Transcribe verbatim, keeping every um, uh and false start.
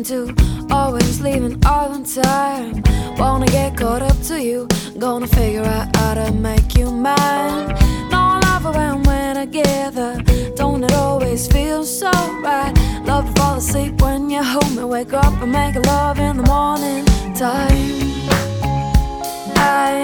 trying to always leaving all on time. Wanna get caught up to you, gonna figure out how to make you mine. No, I love it when we're together, don't it always feel so right? Love to fall asleep when you hold me, wake up and make love in the morning time. I